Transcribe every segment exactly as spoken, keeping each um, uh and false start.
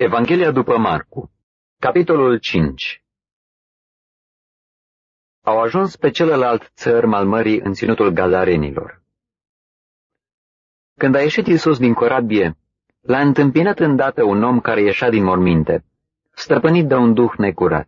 Evanghelia după Marcu, capitolul cinci. Au ajuns pe celălalt țărm al mării în ținutul Gadarenilor. Când a ieșit Iisus din corabie, l-a întâmpinat îndată un om care ieșea din morminte, stăpânit de un duh necurat.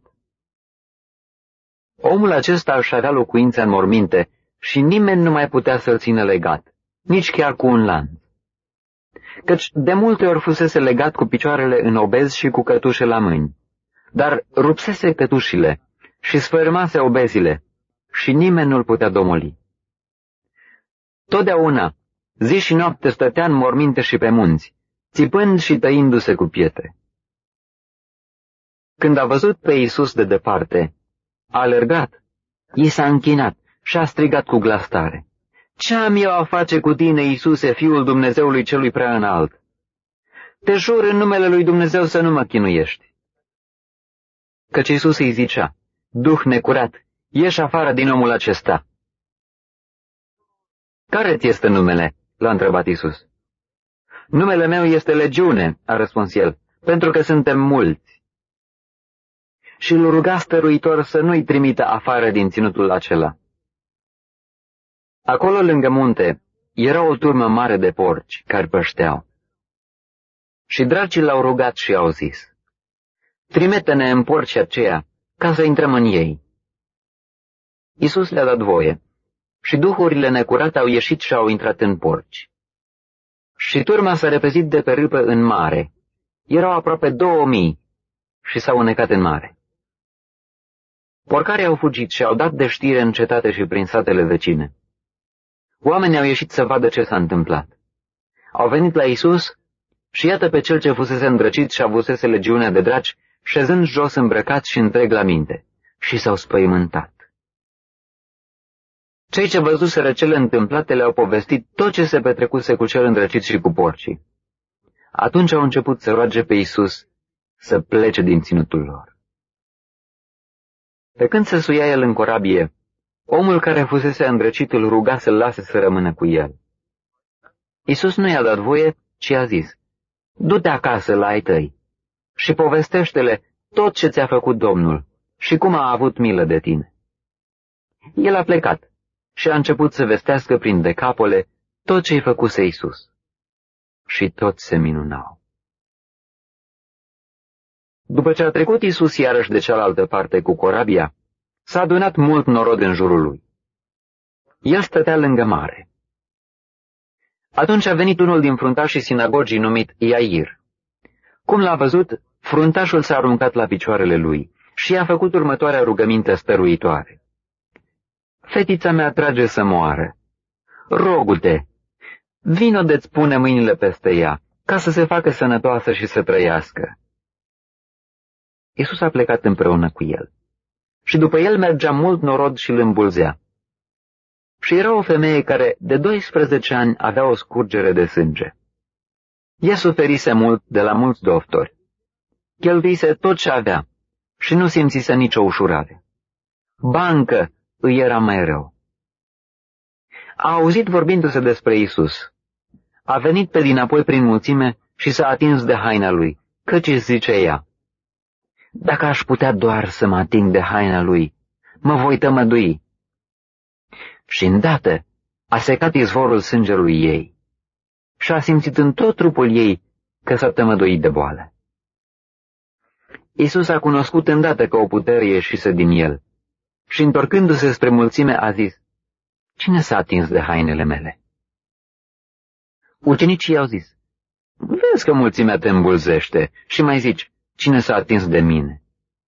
Omul acesta își avea locuința în morminte și nimeni nu mai putea să-l țină legat, nici chiar cu un lanț. Căci de multe ori fusese legat cu picioarele în obez și cu cătușe la mâini, dar rupsese cătușile și sfărâmase obezile și nimeni nu-l putea domoli. Totdeauna, zi și noapte stătea în morminte și pe munți, țipând și tăindu-se cu pietre. Când a văzut pe Iisus de departe, a alergat, i s-a închinat și a strigat cu glas tare: „Ce am eu a face cu tine, Iisuse, Fiul Dumnezeului celui prea înalt? Te jur în numele lui Dumnezeu să nu mă chinuiești.” Căci Iisus îi zicea: „Duh necurat, ieși afară din omul acesta.” „Care-ți este numele?” l-a întrebat Iisus. „Numele meu este Legiune,” a răspuns el, „pentru că suntem mulți.” Și îl ruga stăruitor să nu-i trimită afară din ținutul acela. Acolo, lângă munte, era o turmă mare de porci care pășteau. Și dracii l-au rugat și au zis: „Trimite-ne în porcii aceia, ca să intrăm în ei.” Iisus le-a dat voie și duhurile necurate au ieșit și au intrat în porci. Și turma s-a repezit de pe râpă în mare. Erau aproape două mii și s-au înnecat în mare. Porcarii au fugit și au dat de știre în cetate și prin satele vecine. Oamenii au ieșit să vadă ce s-a întâmplat. Au venit la Iisus și iată pe cel ce fusese îndrăcit și avusese legiunea de draci, șezând jos îmbrăcat și întreg la minte, și s-au spăimântat. Cei ce văzuseră cele întâmplate le-au povestit tot ce se petrecuse cu cel îndrăcit și cu porcii. Atunci au început să roage pe Iisus să plece din ținutul lor. Pe când se suia el în corabie, omul care fusese îndrăcit îl ruga să-l lase să rămână cu el. Iisus nu i-a dat voie, ci a zis: „Du-te acasă la ai tăi și povestește-le tot ce ți-a făcut Domnul și cum a avut milă de tine.” El a plecat și a început să vestească prin Decapole tot ce-i făcuse Iisus. Și toți se minunau. După ce a trecut Iisus iarăși de cealaltă parte cu corabia, s-a adunat mult norod în jurul lui. El stătea lângă mare. Atunci a venit unul din fruntașii sinagogii numit Iair. Cum l-a văzut, fruntașul s-a aruncat la picioarele lui și i-a făcut următoarea rugăminte stăruitoare: „Fetița mea trage să moară. Rogu-te, vino de-ți pune mâinile peste ea, ca să se facă sănătoasă și să trăiască.” Iisus a plecat împreună cu el. Și după el mergea mult norod și îl îmbulzea. Și era o femeie care de doisprezece ani avea o scurgere de sânge. Ea suferise mult de la mulți doctori. Cheltuise tot ce avea și nu simțise nicio ușurare. Bancă îi era mai rău. A auzit vorbindu-se despre Iisus. A venit pe dinapoi prin mulțime și s-a atins de haina lui, căci zice ea: „Dacă aș putea doar să mă ating de haina lui, mă voi tămădui.” Și îndată a secat izvorul sângelui ei și a simțit în tot trupul ei că s-a tămăduit de boală. Iisus a cunoscut îndată că o putere ieșise din el și, întorcându-se spre mulțime, a zis: „Cine s-a atins de hainele mele?” Ucenicii i-au zis: „Vezi că mulțimea te îmbulzește și mai zici: cine s-a atins de mine?”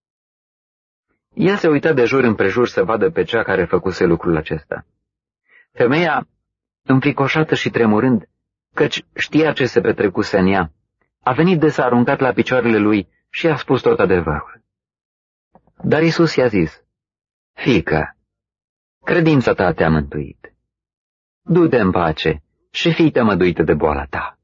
El se uita de jur împrejur să vadă pe cea care făcuse lucrul acesta. Femeia, înfricoșată și tremurând, căci știa ce se petrecuse în ea, a venit de s-a aruncat la picioarele lui și a spus tot adevărul. Dar Iisus i-a zis: „Fiică, credința ta te-a mântuit. Du-te în pace și fii tămăduită de boala ta.”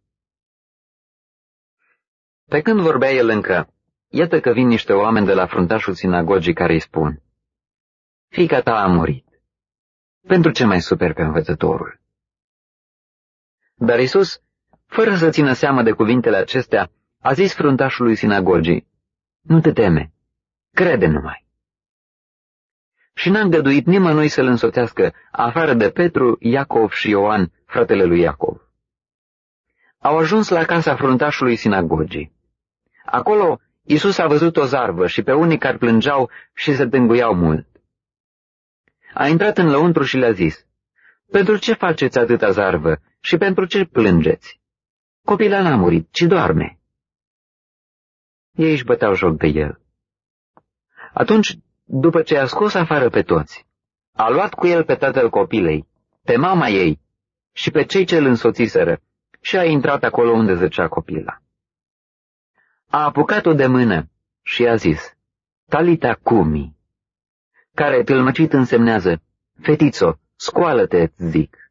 Pe când vorbea el încă, iată că vin niște oameni de la fruntașul sinagogii care îi spun: „Fiica ta a murit. Pentru ce mai superi pe învățătorul?” Dar Iisus, fără să țină seamă de cuvintele acestea, a zis fruntașului sinagogii, nu te teme, crede numai. Și n-a îngăduit nimănui să-l însoțească, afară de Petru, Iacov și Ioan, fratele lui Iacov. Au ajuns la casa fruntașului sinagogii. Acolo Iisus a văzut o zarvă și pe unii care plângeau și se tânguiau mult. A intrat în lăuntru și le-a zis, pentru ce faceți atâta zarvă și pentru ce plângeți? Copila n-a murit, ci doarme. Ei își băteau joc de el. Atunci, după ce a scos afară pe toți, a luat cu el pe tatăl copilei, pe mama ei și pe cei ce îl însoțiseră și a intrat acolo unde zăcea copila. A apucat-o de mână și a zis, Talita cumi, care tâlmăcit însemnează, fetițo, scoală-te, zic.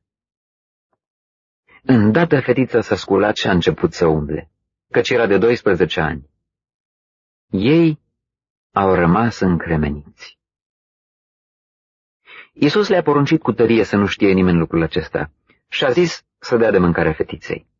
Îndată fetița s-a sculat și a început să umble, căci era de doisprezece ani. Ei au rămas încremeniți. Iisus le-a poruncit cu tărie să nu știe nimeni lucrul acesta și a zis să dea de mâncare fetiței.